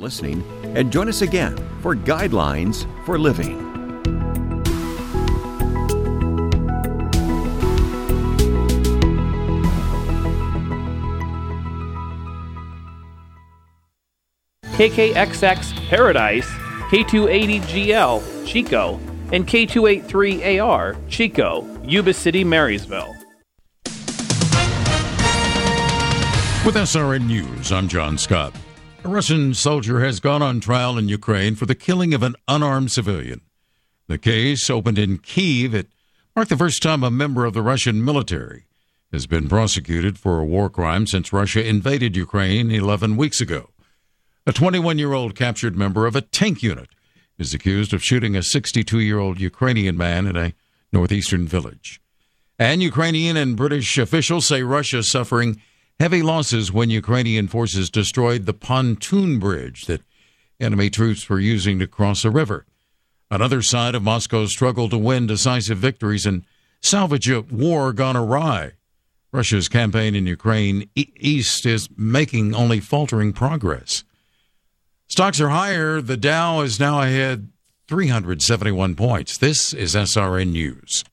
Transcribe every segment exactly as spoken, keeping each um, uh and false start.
listening, and join us again for Guidelines for Living. K K X X Paradise, K two eighty G L Chico, and K two eighty-three A R Chico, Yuba City, Marysville. With S R N News, I'm John Scott. A Russian soldier has gone on trial in Ukraine for the killing of an unarmed civilian. The case, opened in Kyiv, it marked the first time a member of the Russian military has been prosecuted for a war crime since Russia invaded Ukraine eleven weeks ago. A twenty-one-year-old captured member of a tank unit is accused of shooting a sixty-two-year-old Ukrainian man in a northeastern village. And Ukrainian and British officials say Russia is suffering heavy losses when Ukrainian forces destroyed the pontoon bridge that enemy troops were using to cross a river. Another side of Moscow's struggle to win decisive victories and salvage a war gone awry. Russia's campaign in Ukraine e- east is making only faltering progress. Stocks are higher. The Dow is now ahead three hundred seventy-one points. This is S R N News.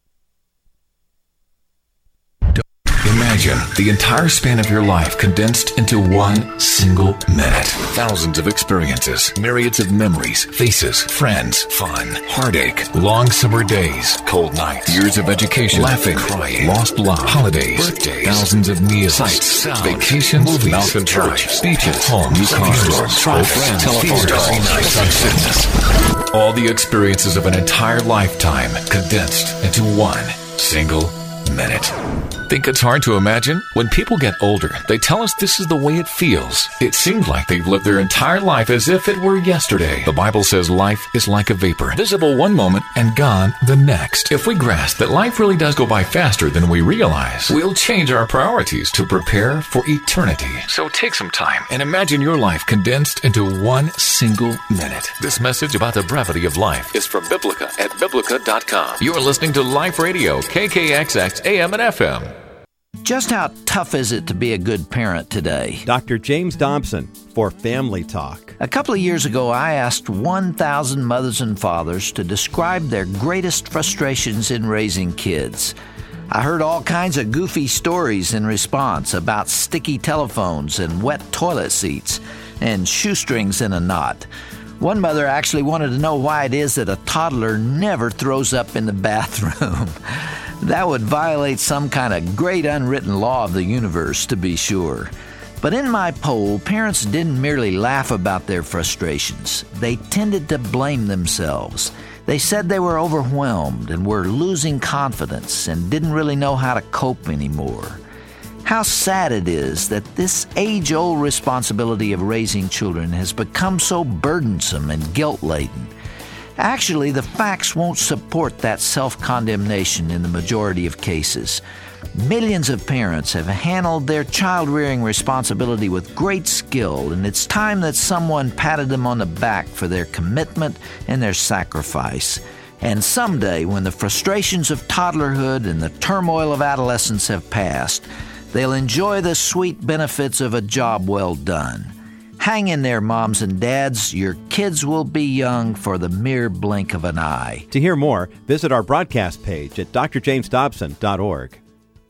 Imagine the entire span of your life condensed into one single minute. Thousands of experiences, myriads of memories, faces, friends, fun, heartache, long summer days, cold nights, years of education, laughing, crying, lost love, holidays, birthdays, thousands of meals, sights, sounds, vacations, movies, mountain church, beaches, home, new car stores, old friends, telephone calls, fitness. All the experiences of an entire lifetime condensed into one single minute. Think it's hard to imagine? When people get older, they tell us this is the way it feels. It seems like they've lived their entire life as if it were yesterday. The Bible says life is like a vapor, visible one moment and gone the next. If we grasp that life really does go by faster than we realize, we'll change our priorities to prepare for eternity. So take some time and imagine your life condensed into one single minute. This message about the brevity of life is from Biblica at Biblica dot com. You're listening to Life Radio, K K X X A M and F M. Just how tough is it to be a good parent today? Doctor James Dobson for Family Talk. A couple of years ago, I asked one thousand mothers and fathers to describe their greatest frustrations in raising kids. I heard all kinds of goofy stories in response about sticky telephones and wet toilet seats and shoestrings in a knot. One mother actually wanted to know why it is that a toddler never throws up in the bathroom. That would violate some kind of great unwritten law of the universe, to be sure. But in my poll, parents didn't merely laugh about their frustrations. They tended to blame themselves. They said they were overwhelmed and were losing confidence and didn't really know how to cope anymore. How sad it is that this age-old responsibility of raising children has become so burdensome and guilt-laden. Actually, the facts won't support that self-condemnation in the majority of cases. Millions of parents have handled their child-rearing responsibility with great skill, and it's time that someone patted them on the back for their commitment and their sacrifice. And someday, when the frustrations of toddlerhood and the turmoil of adolescence have passed, they'll enjoy the sweet benefits of a job well done. Hang in there, moms and dads. Your kids will be young for the mere blink of an eye. To hear more, visit our broadcast page at d r james dobson dot org.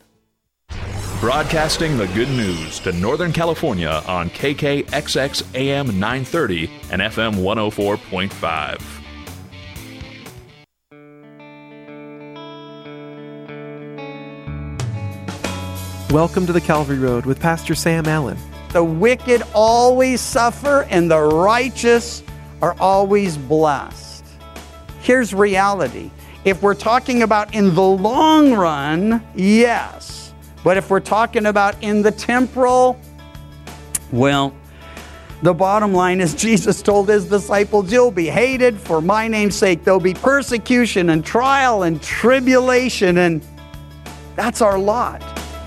Broadcasting the good news to Northern California on K K X X A M nine thirty and F M one oh four point five. Welcome to the Calvary Road with Pastor Sam Allen. The wicked always suffer and the righteous are always blessed. Here's reality. If we're talking about in the long run, yes. But if we're talking about in the temporal, well, the bottom line is Jesus told his disciples, you'll be hated for my name's sake. There'll be persecution and trial and tribulation, and that's our lot.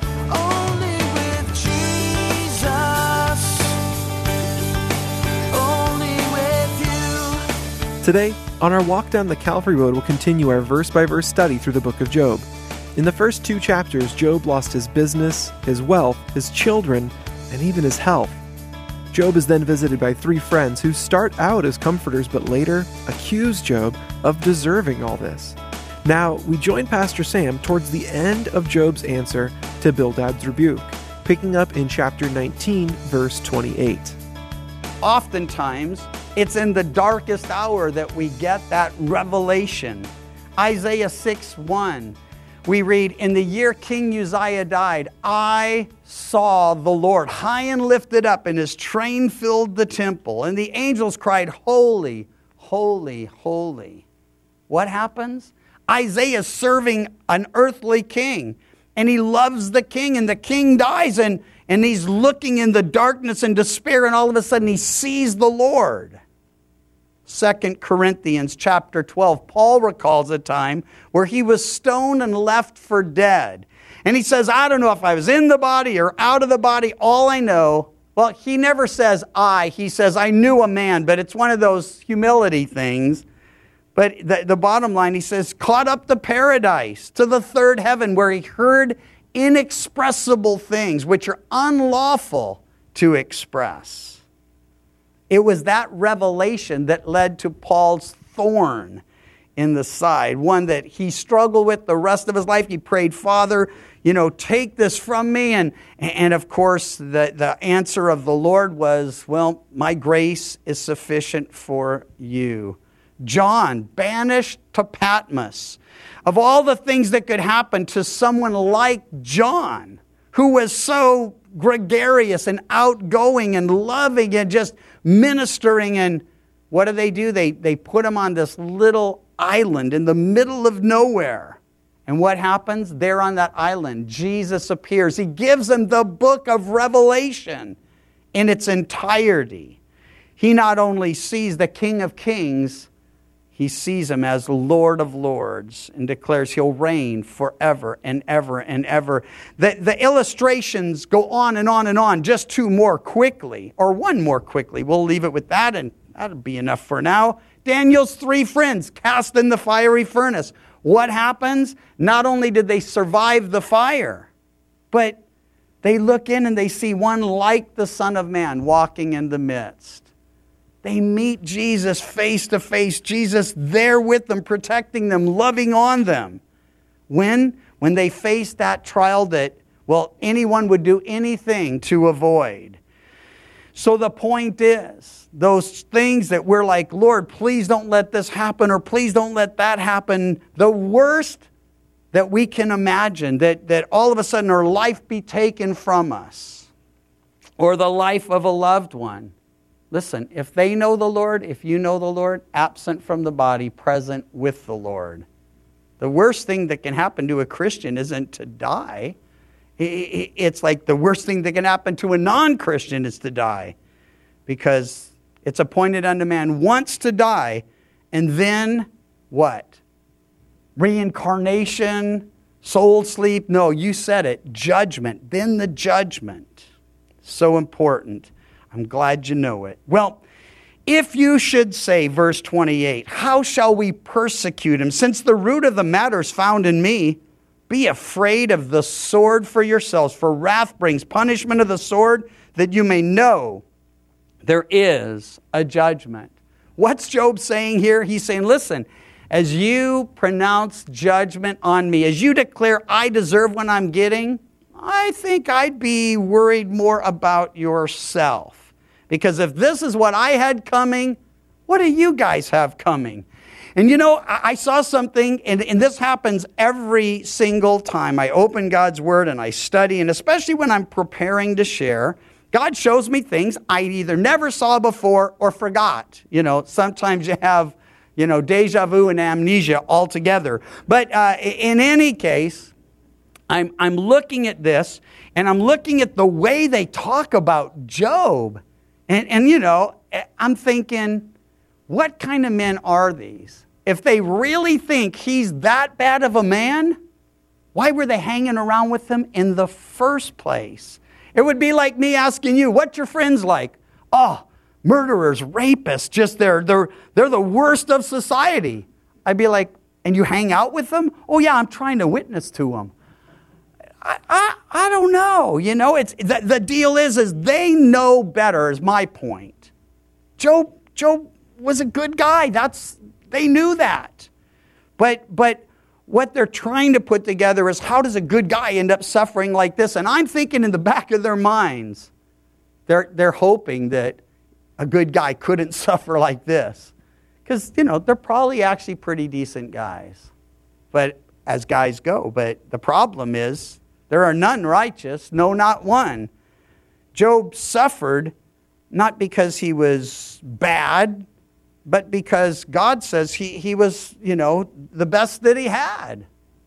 Today, on our walk down the Calvary Road, we'll continue our verse-by-verse study through the book of Job. In the first two chapters, Job lost his business, his wealth, his children, and even his health. Job is then visited by three friends who start out as comforters but later accuse Job of deserving all this. Now, we join Pastor Sam towards the end of Job's answer to Bildad's rebuke, picking up in chapter nineteen, verse twenty-eight. Oftentimes, it's in the darkest hour that we get that revelation. Isaiah six one, we read, "In the year King Uzziah died, I saw the Lord high and lifted up, and his train filled the temple. And the angels cried, Holy, holy, holy." What happens? Isaiah's serving an earthly king, and he loves the king, and the king dies, and, and he's looking in the darkness and despair, and all of a sudden he sees the Lord. Second Corinthians chapter twelve, Paul recalls a time where he was stoned and left for dead. And he says, I don't know if I was in the body or out of the body. All I know, well, he never says I. He says, I knew a man, but it's one of those humility things. But the, the bottom line, he says, caught up to paradise, to the third heaven, where he heard inexpressible things which are unlawful to express. It was that revelation that led to Paul's thorn in the side, one that he struggled with the rest of his life. He prayed, Father, you know, take this from me. And, and of course, the, the answer of the Lord was, well, my grace is sufficient for you. John, banished to Patmos. Of all the things that could happen to someone like John, who was so gregarious and outgoing and loving and just ministering, and what do they do? They, they put him on this little island in the middle of nowhere. And what happens? There on that island, Jesus appears. He gives them the book of Revelation in its entirety. He not only sees the King of Kings, he sees him as Lord of Lords and declares he'll reign forever and ever and ever. The, the illustrations go on and on and on. Just two more quickly, or one more quickly. We'll leave it with that, and that'll be enough for now. Daniel's three friends cast in the fiery furnace. What happens? Not only did they survive the fire, but they look in and they see one like the Son of Man walking in the midst. They meet Jesus face to face. Jesus there with them, protecting them, loving on them. When? When they face that trial that, well, anyone would do anything to avoid. So the point is, those things that we're like, Lord, please don't let this happen, or please don't let that happen. The worst that we can imagine, that, that all of a sudden our life be taken from us, or the life of a loved one. Listen, if they know the Lord, if you know the Lord, absent from the body, present with the Lord. The worst thing that can happen to a Christian isn't to die. It's like the worst thing that can happen to a non-Christian is to die. Because it's appointed unto man once to die, and then what? Reincarnation, soul sleep? No, you said it. Judgment. Then the judgment. So important. I'm glad you know it. Well, if you should say, verse twenty-eight, how shall we persecute him? Since the root of the matter is found in me, be afraid of the sword for yourselves, for wrath brings punishment of the sword, that you may know there is a judgment. What's Job saying here? He's saying, listen, as you pronounce judgment on me, as you declare I deserve what I'm getting, I think I'd be worried more about yourself. Because if this is what I had coming, what do you guys have coming? And you know, I saw something, and, and this happens every single time I open God's Word and I study, and especially when I'm preparing to share, God shows me things I either never saw before or forgot. You know, sometimes you have, you know, deja vu and amnesia altogether. But uh, in any case, I'm, I'm looking at this, and I'm looking at the way they talk about Job. And, and, you know, I'm thinking, what kind of men are these? If they really think he's that bad of a man, why were they hanging around with him in the first place? It would be like me asking you, what's your friends like? Oh, murderers, rapists, just they're, they're, they're the worst of society. I'd be like, and you hang out with them? Oh, yeah, I'm trying to witness to them. I, I, I don't know. You know, it's the, the deal is, is they know better, is my point. Job, Job was a good guy. That's, they knew that. But, but what they're trying to put together is, how does a good guy end up suffering like this? And I'm thinking in the back of their minds, they're, they're hoping that a good guy couldn't suffer like this. Because, you know, they're probably actually pretty decent guys. But as guys go. But the problem is, there are none righteous, no, not one. Job suffered not because he was bad, but because God says he, he was, you know, the best that he had.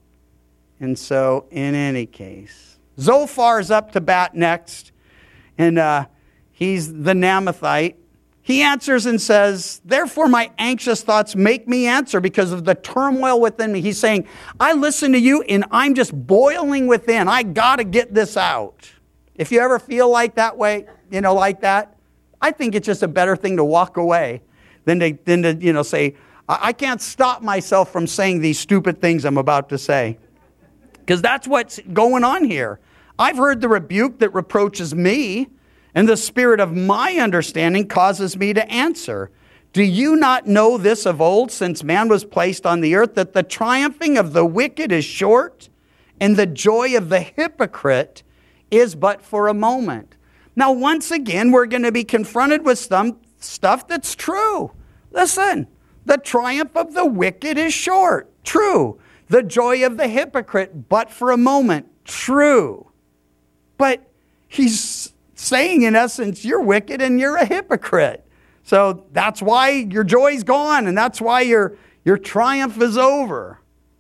And so, in any case, Zophar's up to bat next, and uh, he's the Namathite. He answers and says, therefore my anxious thoughts make me answer because of the turmoil within me. He's saying, I listen to you and I'm just boiling within. I got to get this out. If you ever feel like that way, you know, like that, I think it's just a better thing to walk away than to, than to you know, say, I can't stop myself from saying these stupid things I'm about to say. Because that's what's going on here. I've heard the rebuke that reproaches me, and the spirit of my understanding causes me to answer. Do you not know this of old, since man was placed on the earth, that the triumphing of the wicked is short, and the joy of the hypocrite is but for a moment? Now, once again, we're going to be confronted with some stuff that's true. Listen, the triumph of the wicked is short. True. The joy of the hypocrite, but for a moment. True. But he's saying, in essence, you're wicked and you're a hypocrite. So that's why your joy's gone, and that's why your, your triumph is over.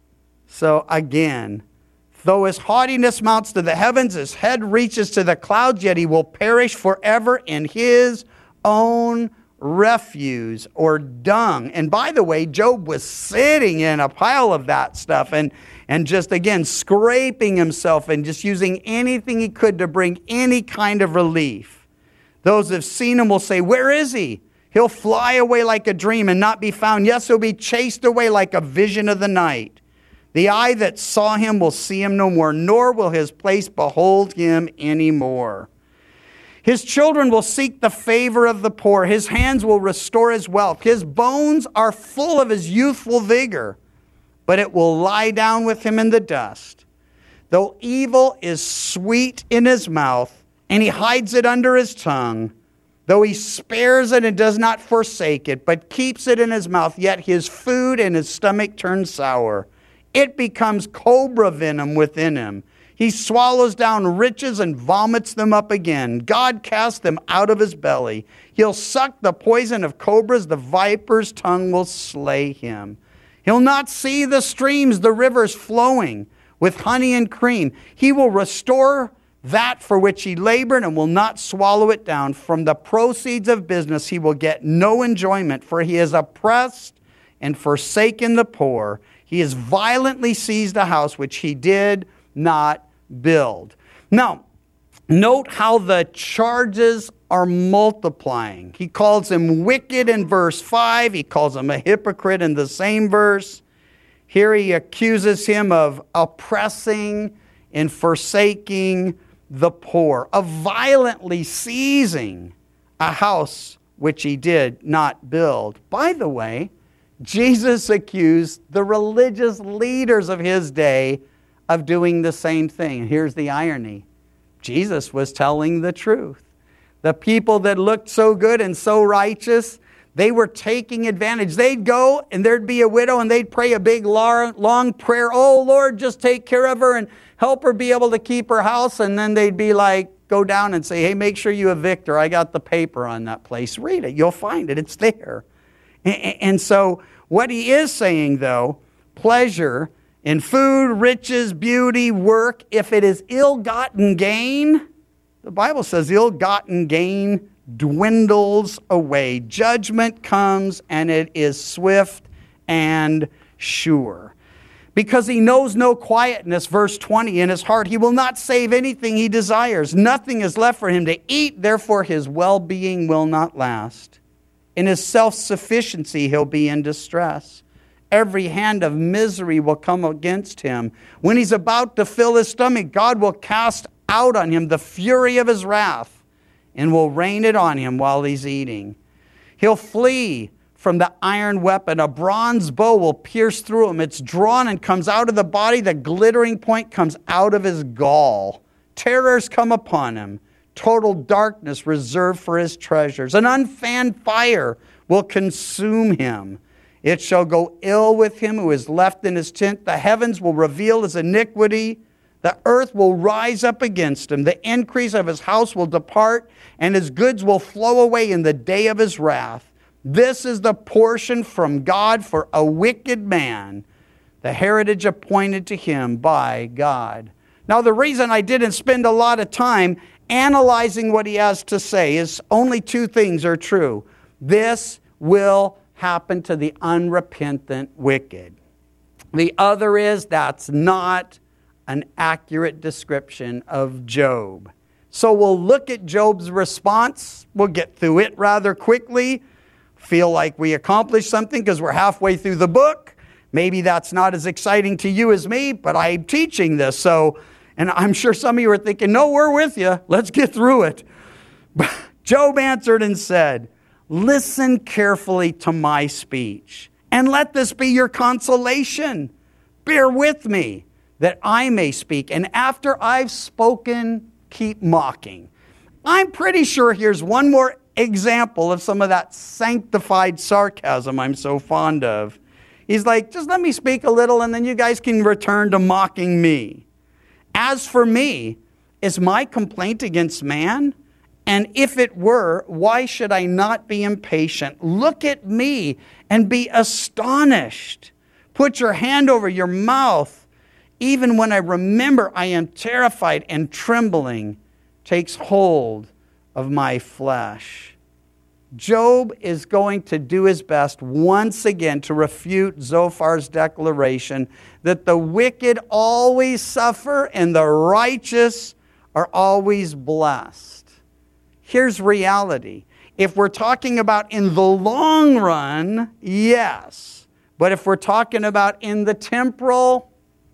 So again, though his haughtiness mounts to the heavens, his head reaches to the clouds, yet he will perish forever in his own refuse or dung. And by the way, Job was sitting in a pile of that stuff and And just, again, scraping himself and just using anything he could to bring any kind of relief. Those who have seen him will say, where is he? He'll fly away like a dream and not be found. Yes, he'll be chased away like a vision of the night. The eye that saw him will see him no more, nor will his place behold him anymore. His children will seek the favor of the poor. His hands will restore his wealth. His bones are full of his youthful vigor, but it will lie down with him in the dust. Though evil is sweet in his mouth, and he hides it under his tongue, though he spares it and does not forsake it, but keeps it in his mouth, yet his food and his stomach turn sour. It becomes cobra venom within him. He swallows down riches and vomits them up again. God casts them out of his belly. He'll suck the poison of cobras. The viper's tongue will slay him. He'll not see the streams, the rivers flowing with honey and cream. He will restore that for which he labored and will not swallow it down. From the proceeds of business he will get no enjoyment, for he has oppressed and forsaken the poor. He has violently seized a house which he did not build. Now, note how the charges are multiplying. He calls him wicked in verse five. He calls him a hypocrite in the same verse. Here he accuses him of oppressing and forsaking the poor, of violently seizing a house which he did not build. By the way, Jesus accused the religious leaders of his day of doing the same thing. And here's the irony. Jesus was telling the truth. The people that looked so good and so righteous, they were taking advantage. They'd go and there'd be a widow and they'd pray a big long prayer. Oh, Lord, just take care of her and help her be able to keep her house. And then they'd be like, go down and say, hey, make sure you evict her. I got the paper on that place. Read it. You'll find it. It's there. And so what he is saying, though, pleasure in food, riches, beauty, work, if it is ill-gotten gain, the Bible says ill-gotten gain dwindles away. Judgment comes, and it is swift and sure. Because he knows no quietness, verse twenty, in his heart, he will not save anything he desires. Nothing is left for him to eat, therefore his well-being will not last. In his self-sufficiency, he'll be in distress. Every hand of misery will come against him. When he's about to fill his stomach, God will cast out on him the fury of his wrath and will rain it on him while he's eating. He'll flee from the iron weapon. A bronze bow will pierce through him. It's drawn and comes out of the body. The glittering point comes out of his gall. Terrors come upon him. Total darkness reserved for his treasures. An unfanned fire will consume him. It shall go ill with him who is left in his tent. The heavens will reveal his iniquity. The earth will rise up against him. The increase of his house will depart, and his goods will flow away in the day of his wrath. This is the portion from God for a wicked man, the heritage appointed to him by God. Now, the reason I didn't spend a lot of time analyzing what he has to say is only two things are true. This will happen to the unrepentant wicked. The other is that's not an accurate description of Job. So we'll look at Job's response. We'll get through it rather quickly. Feel like we accomplished something because we're halfway through the book. Maybe that's not as exciting to you as me, but I'm teaching this. So, and I'm sure some of you are thinking, no, we're with you. Let's get through it. But Job answered and said, listen carefully to my speech, and let this be your consolation. Bear with me, that I may speak, and after I've spoken, keep mocking. I'm pretty sure here's one more example of some of that sanctified sarcasm I'm so fond of. He's like, just let me speak a little, and then you guys can return to mocking me. As for me, is my complaint against man? And if it were, why should I not be impatient? Look at me and be astonished. Put your hand over your mouth. Even when I remember, I am terrified, and trembling takes hold of my flesh. Job is going to do his best once again to refute Zophar's declaration that the wicked always suffer and the righteous are always blessed. Here's reality. If we're talking about in the long run, yes. But if we're talking about in the temporal,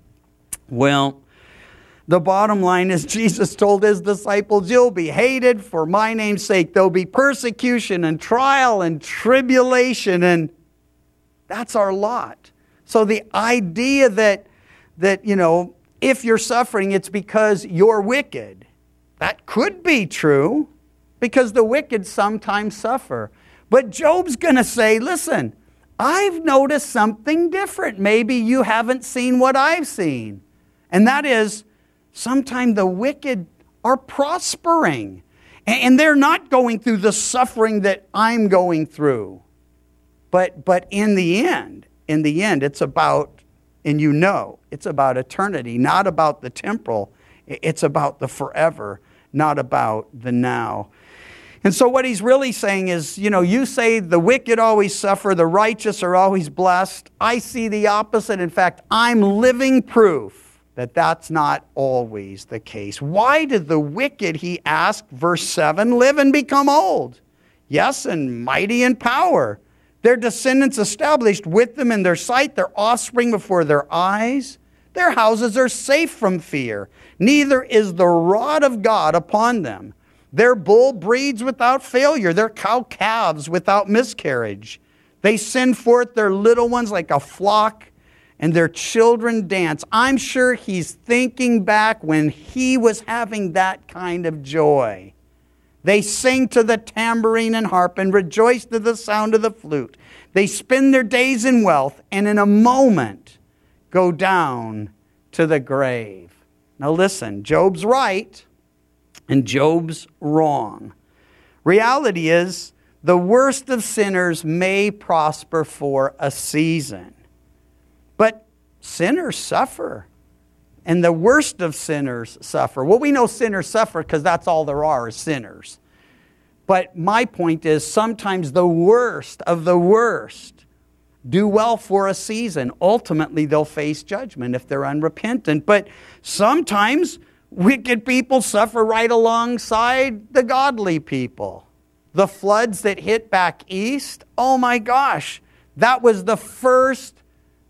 well, the bottom line is Jesus told his disciples, you'll be hated for my name's sake. There'll be persecution and trial and tribulation, and that's our lot. So the idea that, that you know, if you're suffering, it's because you're wicked. That could be true, because the wicked sometimes suffer. But Job's going to say, listen, I've noticed something different. Maybe you haven't seen what I've seen. And that is, sometimes the wicked are prospering. And they're not going through the suffering that I'm going through. But, but in the end, in the end, it's about, and you know, it's about eternity, not about the temporal. It's about the forever, not about the now. And so what he's really saying is, you know, you say the wicked always suffer, the righteous are always blessed. I see the opposite. In fact, I'm living proof that that's not always the case. Why did the wicked, he asked, verse seven, live and become old? Yes, and mighty in power. Their descendants established with them in their sight, their offspring before their eyes. Their houses are safe from fear. Neither is the rod of God upon them. Their bull breeds without failure. Their cow calves without miscarriage. They send forth their little ones like a flock, and their children dance. I'm sure he's thinking back when he was having that kind of joy. They sing to the tambourine and harp and rejoice to the sound of the flute. They spend their days in wealth and in a moment go down to the grave. Now listen, Job's right and Job's wrong. Reality is the worst of sinners may prosper for a season. But sinners suffer. And the worst of sinners suffer. Well, we know sinners suffer because that's all there are is sinners. But my point is sometimes the worst of the worst do well for a season. Ultimately, they'll face judgment if they're unrepentant. But sometimes wicked people suffer right alongside the godly people. The floods that hit back east, oh my gosh, that was the first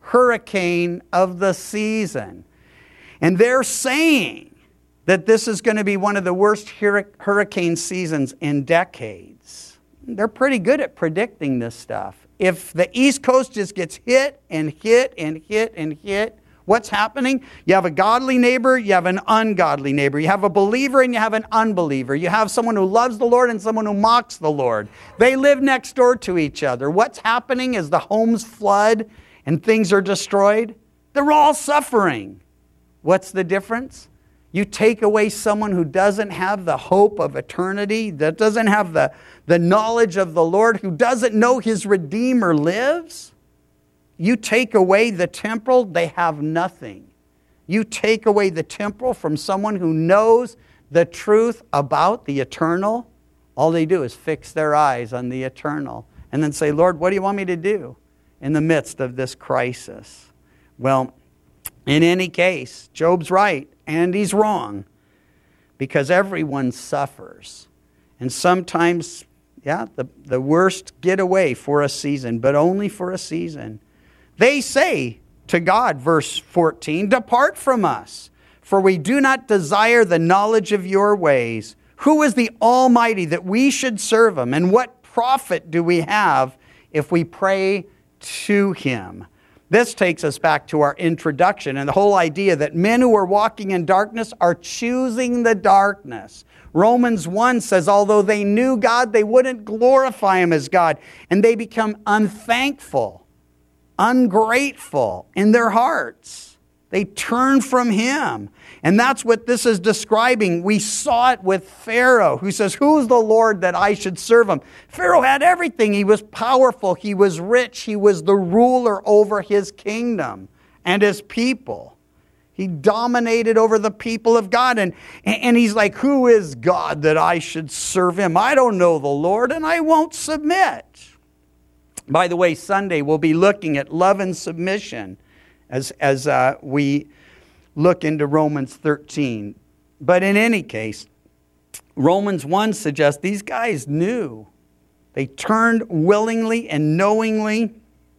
hurricane of the season. And they're saying that this is going to be one of the worst hurricane seasons in decades. They're pretty good at predicting this stuff. If the East Coast just gets hit and hit and hit and hit, what's happening? You have a godly neighbor, you have an ungodly neighbor. You have a believer and you have an unbeliever. You have someone who loves the Lord and someone who mocks the Lord. They live next door to each other. What's happening is the homes flood and things are destroyed. They're all suffering. What's the difference? You take away someone who doesn't have the hope of eternity, that doesn't have the, the knowledge of the Lord, who doesn't know his Redeemer lives. You take away the temporal, they have nothing. You take away the temporal from someone who knows the truth about the eternal, all they do is fix their eyes on the eternal and then say, Lord, what do you want me to do in the midst of this crisis? Well, in any case, Job's right and he's wrong because everyone suffers. And sometimes, yeah, the, the worst get away for a season, but only for a season. They say to God, verse fourteen, depart from us, for we do not desire the knowledge of your ways. Who is the Almighty that we should serve him? And what profit do we have if we pray to him? This takes us back to our introduction and the whole idea that men who are walking in darkness are choosing the darkness. Romans one says, although they knew God, they wouldn't glorify him as God. And they become unthankful, ungrateful in their hearts. They turn from him. And that's what this is describing. We saw it with Pharaoh, who says, who's the Lord that I should serve him? Pharaoh had everything. He was powerful. He was rich. He was the ruler over his kingdom and his people. He dominated over the people of God. And, and he's like, who is God that I should serve him? I don't know the Lord and I won't submit. By the way, Sunday we'll be looking at love and submission as, as uh, we look into Romans thirteen. But in any case, Romans one suggests these guys knew. They turned willingly and knowingly,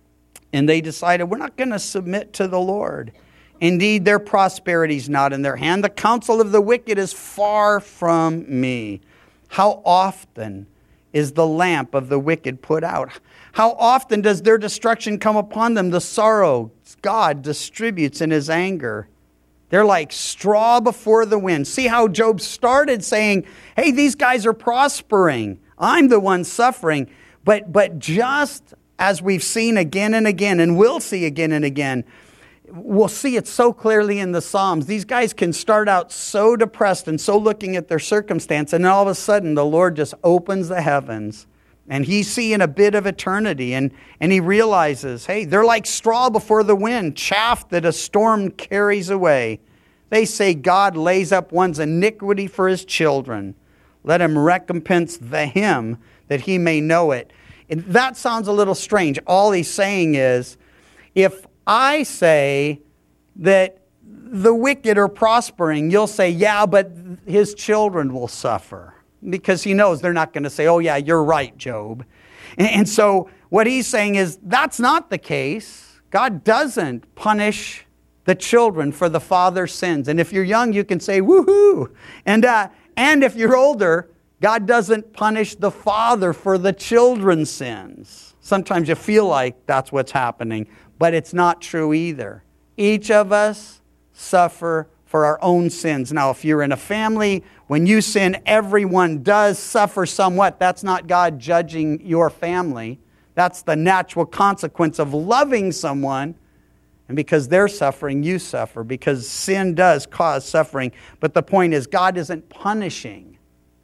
and they decided, we're not going to submit to the Lord. Indeed, their prosperity is not in their hand. The counsel of the wicked is far from me. How often is the lamp of the wicked put out? How often does their destruction come upon them? The sorrow God distributes in his anger. They're like straw before the wind. See how Job started saying, hey, these guys are prospering. I'm the one suffering. But, but just as we've seen again and again, and will see again and again, we'll see it so clearly in the Psalms. These guys can start out so depressed and so looking at their circumstance, and all of a sudden the Lord just opens the heavens. And he's seeing a bit of eternity, and, and he realizes, hey, they're like straw before the wind, chaff that a storm carries away. They say God lays up one's iniquity for his children. Let him recompense the him that he may know it. And that sounds a little strange. All he's saying is, if I say that the wicked are prospering, you'll say, yeah, but his children will suffer. Because he knows they're not going to say, oh yeah, you're right, Job. And, and so what he's saying is, that's not the case. God doesn't punish the children for the father's sins. And if you're young, you can say, woohoo. And, uh, and if you're older, God doesn't punish the father for the children's sins. Sometimes you feel like that's what's happening, but it's not true either. Each of us suffer for our own sins. Now, if you're in a family, when you sin, everyone does suffer somewhat. That's not God judging your family. That's the natural consequence of loving someone. And because they're suffering, you suffer. Because sin does cause suffering. But the point is, God isn't punishing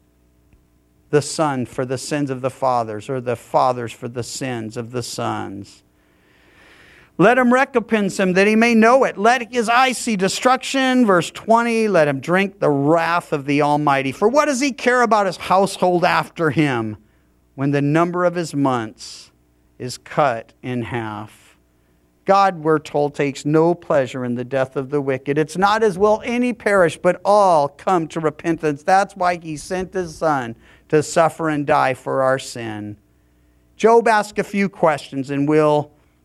the son for the sins of the fathers, or the fathers for the sins of the sons. Let him recompense him that he may know it. Let his eyes see destruction. Verse twenty, let him drink the wrath of the Almighty. For what does he care about his household after him when the number of his months is cut in half? God, we're told, takes no pleasure in the death of the wicked. It's not as will any perish, but all come to repentance. That's why he sent his son to suffer and die for our sin. Job asked a few questions, and we'll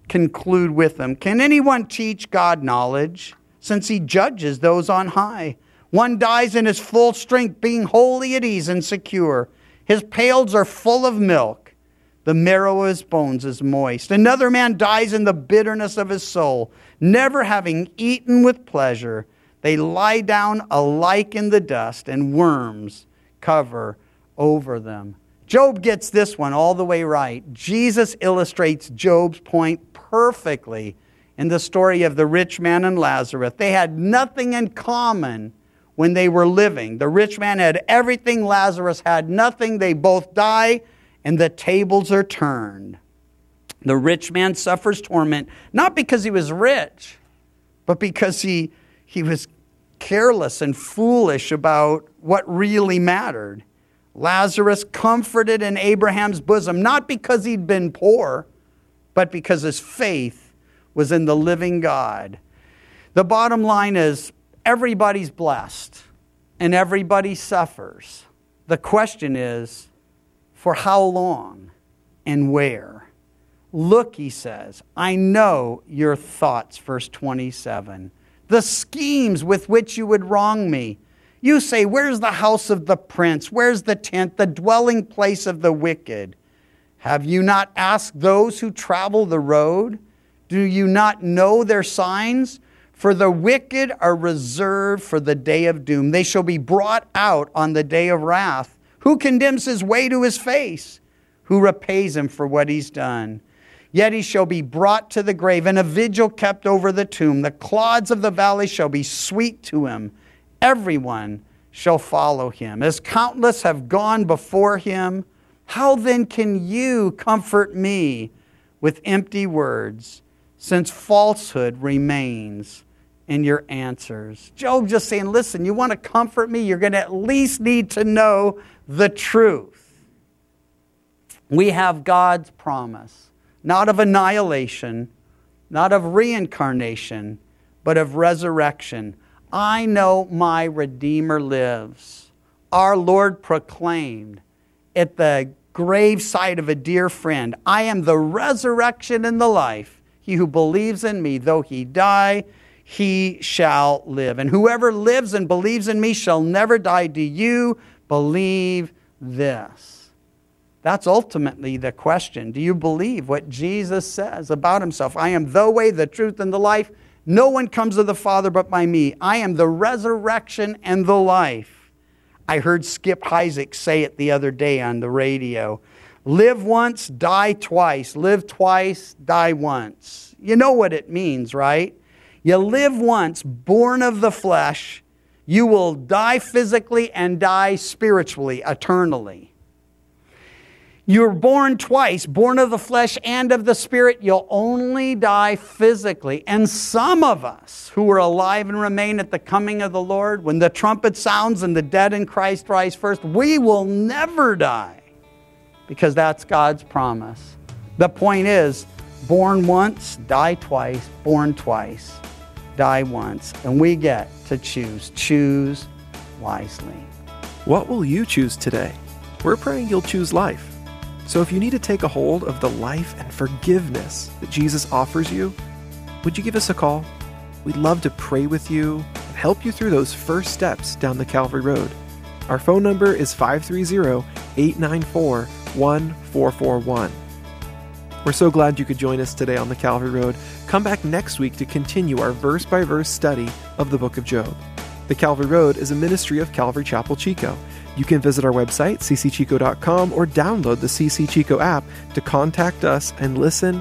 conclude with them, can anyone teach God knowledge, since he judges those on high? One dies in his full strength, being wholly at ease and secure. His pails are full of milk. The marrow of his bones is moist. Another man dies in the bitterness of his soul, never having eaten with pleasure. They lie down alike in the dust, and worms cover over them. Job gets this one all the way right. Jesus illustrates Job's point perfectly in the story of the rich man and Lazarus. They had nothing in common when they were living. The rich man had everything. Lazarus had nothing. They both die, and the tables are turned. The rich man suffers torment, not because he was rich, but because he, he was careless and foolish about what really mattered. Lazarus comforted in Abraham's bosom, not because he'd been poor, but because his faith was in the living God. The bottom line is, everybody's blessed and everybody suffers. The question is, for how long and where? Look, he says, I know your thoughts, verse twenty-seven, the schemes with which you would wrong me. You say, where's the house of the prince? Where's the tent, the dwelling place of the wicked? Have you not asked those who travel the road? Do you not know their signs? For the wicked are reserved for the day of doom. They shall be brought out on the day of wrath. Who condemns his way to his face? Who repays him for what he's done? Yet he shall be brought to the grave, and a vigil kept over the tomb. The clods of the valley shall be sweet to him. Everyone shall follow him. As countless have gone before him, how then can you comfort me with empty words, since falsehood remains in your answers? Job just saying, listen, you want to comfort me? You're going to at least need to know the truth. We have God's promise, not of annihilation, not of reincarnation, but of resurrection. I know my Redeemer lives. Our Lord proclaimed at the graveside of a dear friend, I am the resurrection and the life. He who believes in me, though he die, he shall live. And whoever lives and believes in me shall never die. Do you believe this? That's ultimately the question. Do you believe what Jesus says about himself? I am the way, the truth, and the life. No one comes to the Father but by me. I am the resurrection and the life. I heard Skip Heitzig say it the other day on the radio. Live once, die twice. Live twice, die once. You know what it means, right? You live once, born of the flesh. You will die physically and die spiritually, eternally. You're born twice, born of the flesh and of the spirit. You'll only die physically. And some of us who are alive and remain at the coming of the Lord, when the trumpet sounds and the dead in Christ rise first, we will never die, because that's God's promise. The point is, born once, die twice, born twice, die once. And we get to choose. Choose wisely. What will you choose today? We're praying you'll choose life. So if you need to take a hold of the life and forgiveness that Jesus offers you, would you give us a call? We'd love to pray with you and help you through those first steps down the Calvary Road. Our phone number is five three zero, eight nine four, one four four one. We're so glad you could join us today on the Calvary Road. Come back next week to continue our verse-by-verse study of the book of Job. The Calvary Road is a ministry of Calvary Chapel Chico. You can visit our website, c c chico dot com, or download the C C Chico app to contact us and listen